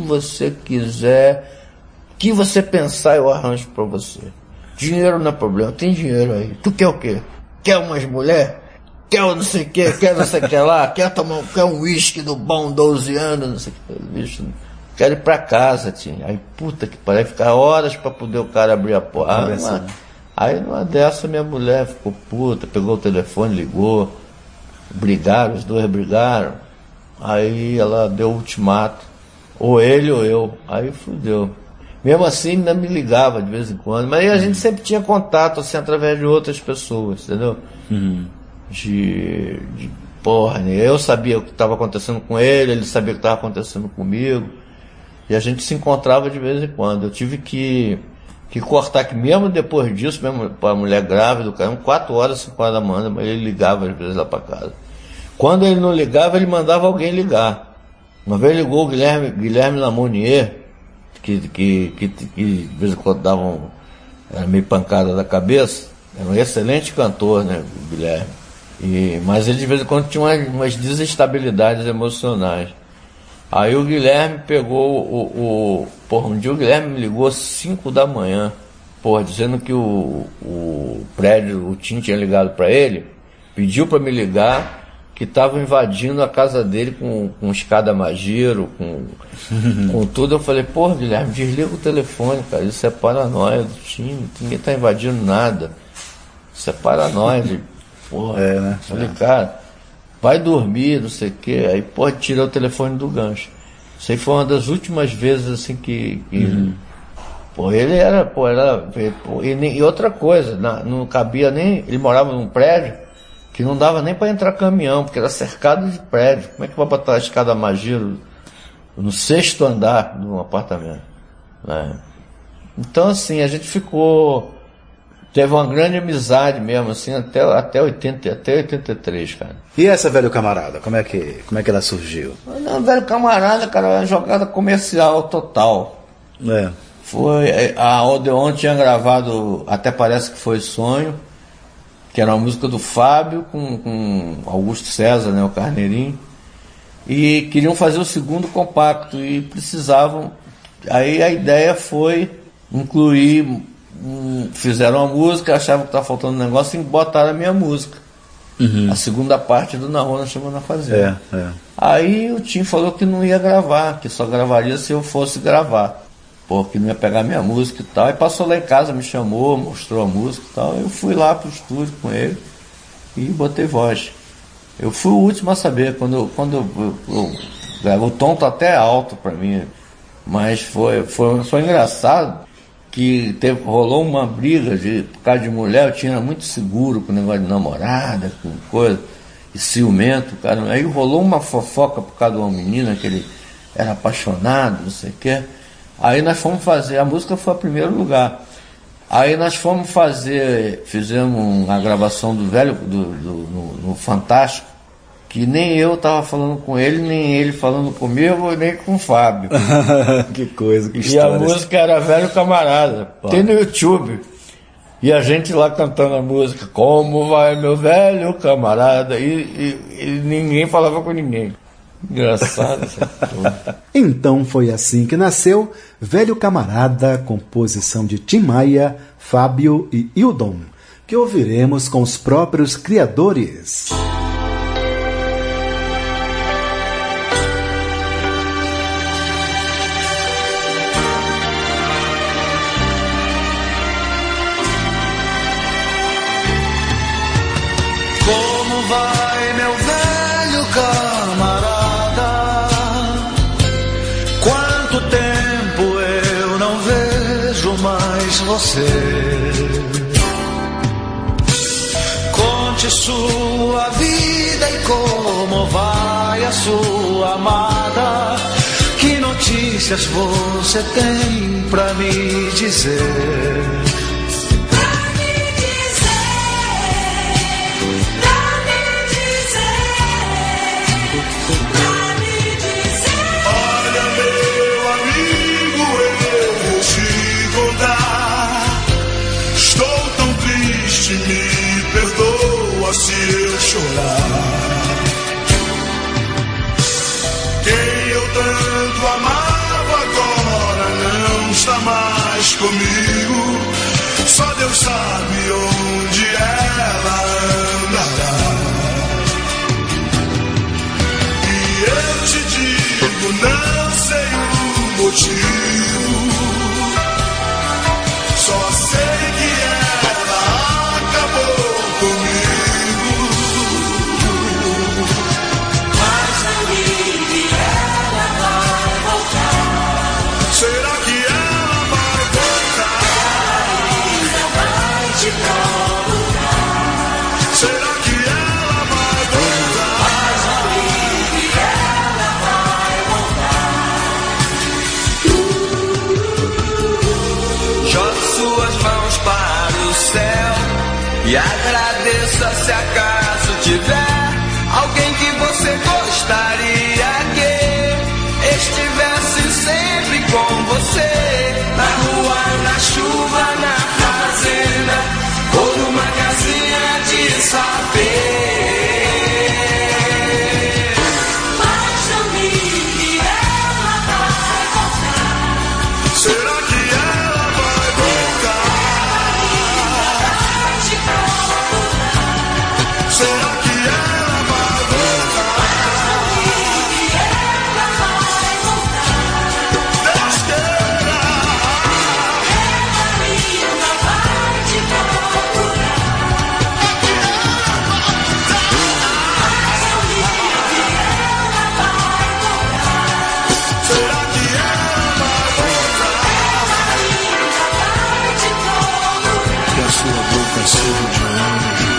você pensar, eu arranjo pra você. Dinheiro não é problema, tem dinheiro aí. Tu quer o quê? Quer umas mulheres? Quer não sei o que, quer não sei o que lá, quer um uísque do bom 12 anos, não sei o que. Bicho, quero ir pra casa, Tim. Aí, puta que pariu, ficar horas pra poder o cara abrir a porta. Aí numa dessa minha mulher ficou puta, pegou o telefone, ligou, brigaram, os dois brigaram. Aí ela deu o ultimato, ou ele ou eu. Aí fudeu. Mesmo assim ainda me ligava de vez em quando, mas aí a gente sempre tinha contato assim através de outras pessoas, entendeu? Porra, né? Eu sabia o que estava acontecendo com ele sabia o que estava acontecendo comigo, e a gente se encontrava de vez em quando. Eu tive que cortar, que mesmo depois disso, mesmo para a mulher grávida, eram 4 horas, 5 horas da manhã, mas ele ligava às vezes lá para casa. Quando ele não ligava, ele mandava alguém ligar. Uma vez ligou o Guilherme Lamonier, que de vez em quando era meio pancada da cabeça. Era um excelente cantor, né, o Guilherme. Mas ele de vez em quando tinha umas desestabilidades emocionais. Aí o Guilherme pegou um dia o Guilherme me ligou às 5 da manhã, dizendo que o prédio, o Tim tinha ligado para ele, pediu para me ligar, que estavam invadindo a casa dele com escada magiro, com tudo. Eu falei, Guilherme, desliga o telefone, cara, isso é paranoia do time, ninguém tá invadindo nada, isso é paranoia né? Falei, cara, vai dormir, não sei o que. Aí tirou o telefone do gancho. Isso aí foi uma das últimas vezes assim que ele era, e outra coisa, não cabia nem, ele morava num prédio que não dava nem para entrar caminhão, porque era cercado de prédio. Como é que vai botar a escada magiro no 6º andar de um apartamento, né? Então assim, a gente teve uma grande amizade mesmo, assim, até 83, cara. E essa Velho Camarada, como é que ela surgiu? Não, Velho Camarada, cara, é uma jogada comercial total. Foi, a Odeon tinha gravado Até Parece Que Foi Sonho, que era uma música do Fábio com Augusto César, né, o Carneirinho, e queriam fazer o segundo compacto e precisavam. Aí a ideia foi incluir, fizeram uma música, achavam que estava faltando um negócio e botaram a minha música. A segunda parte do Na Rua Nós Chamamos na Fazenda. Aí o Tim falou que não ia gravar, que só gravaria se eu fosse gravar, porque não ia pegar minha música e tal. Aí passou lá em casa, me chamou, mostrou a música e tal. Eu fui lá pro estúdio com ele e botei voz. Eu fui o último a saber, quando o tom tá até alto para mim, mas foi engraçado que rolou uma briga por causa de mulher. Eu tinha muito seguro com o negócio de namorada, com coisa, e ciumento, cara. Aí rolou uma fofoca por causa de uma menina que ele era apaixonado, não sei o quê. Aí nós fomos fazer, a música foi o primeiro lugar. Aí nós fizemos a gravação do Velho, no Fantástico, que nem eu estava falando com ele, nem ele falando comigo, nem com o Fábio. Que coisa, que história. E a música era Velho Camarada. Tem no YouTube. E a gente lá cantando a música, como vai meu velho camarada, e ninguém falava com ninguém. Engraçado essa coisa. Então foi assim que nasceu Velho Camarada, composição de Tim Maia, Fábio e Hildon, que ouviremos com os próprios criadores. Como vai, meu velho camarada? Quanto tempo eu não vejo mais você? conte sua vida e como vai a sua amada. Que notícias você tem pra me dizer? Me perdoa se eu chorar. Quem eu tanto amava agora não está mais comigo. Só Deus sabe onde ela andará. E eu te digo, não sei o motivo. Só sei que ela acabou comigo. Mas amiga, ela vai voltar. Será que ela vai voltar? Ela ainda vai te procurar. Será que ela vai voltar? Mas amiga, ela vai voltar. Jogue suas mãos para o céu e agradeça se acaso tiver alguém que você gostaria que estivesse sempre com você. Na rua, na chuva, na fazenda ou numa casinha de saber. Mas amiga, ela vai voltar. Será que ela vai voltar? Será que ela vai voltar? Ela vai voltar. Deus queira. Ela ainda vai te procurar. Será que ela vai voltar? Ela ainda vai te procurar. Que a sua boca seja de anjo.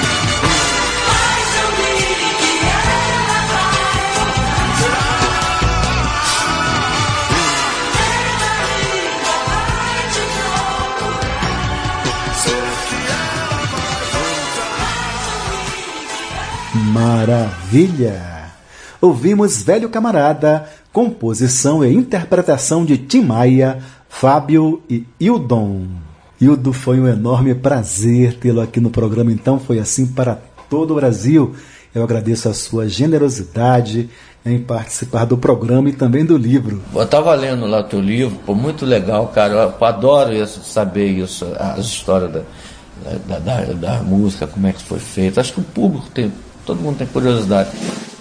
Maravilha! Ouvimos Velho Camarada, composição e interpretação de Tim Maia, Fábio e Hildon. Hildo, foi um enorme prazer tê-lo aqui no programa, então foi assim para todo o Brasil. Eu agradeço a sua generosidade em participar do programa e também do livro. Eu estava lendo lá o teu livro, pô, muito legal, cara. Eu adoro isso, saber isso, as histórias da música, como é que foi feito. Acho que o público tem, todo mundo tem curiosidade.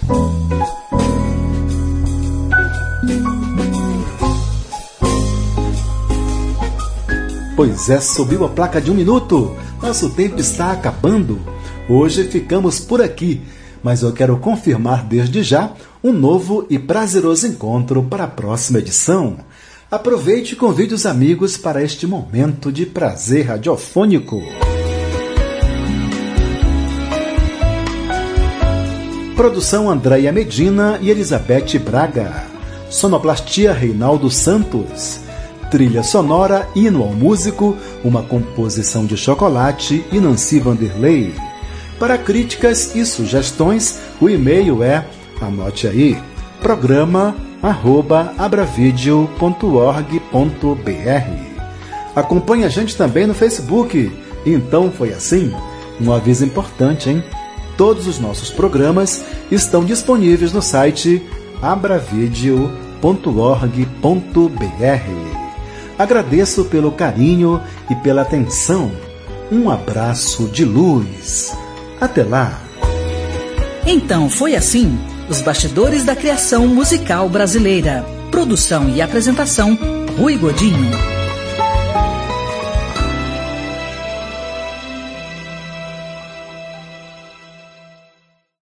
Pois é, subiu a placa de 1 minuto. Nosso tempo está acabando. Hoje ficamos por aqui, mas eu quero confirmar desde já um novo e prazeroso encontro para a próxima edição. Aproveite e convide os amigos para este momento de prazer radiofônico. Produção Andréia Medina e Elizabeth Braga. Sonoplastia Reinaldo Santos. Trilha sonora Hino ao Músico, uma composição de Chocolate e Nancy Vanderlei. Para críticas e sugestões, o e-mail é, anote aí, programa@abravideo.org.br. Acompanhe a gente também no Facebook. Então foi assim? Um aviso importante, hein? Todos os nossos programas estão disponíveis no site abravideo.org.br. Agradeço pelo carinho e pela atenção. Um abraço de luz. Até lá. Então foi assim, os bastidores da criação musical brasileira. Produção e apresentação, Rui Godinho.